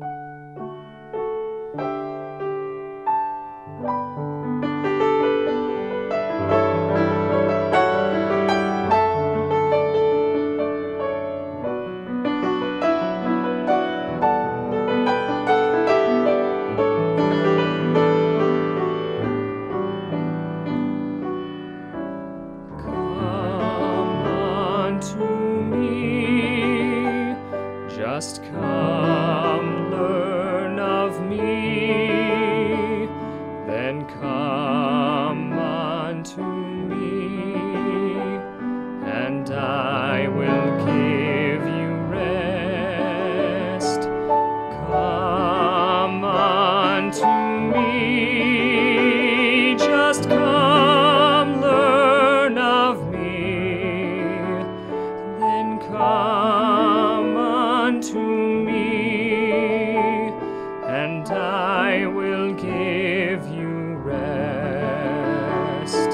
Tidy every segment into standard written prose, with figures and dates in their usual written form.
Just come, learn of me, then come unto me, and I will give you rest. Come unto me, just come, learn of me, then come unto me, and I will give you rest.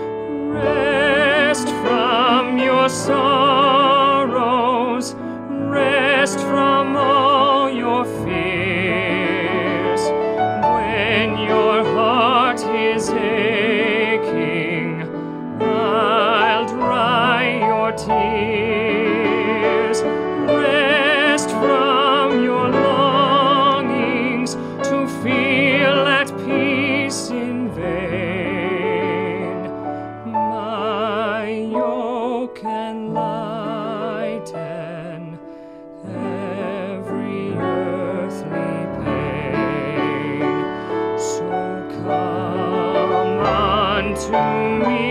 Rest from your sorrows, rest from all your fears. When your heart is aching, I'll dry your tears. Rest from your longings to feel at peace in vain. My yoke can lighten every earthly pain. So come unto me,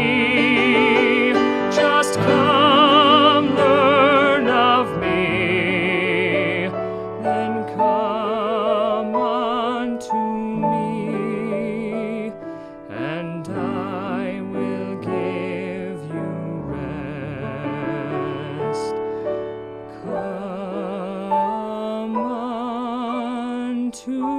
just come, learn of me, then come unto me, and I will give you rest. Come unto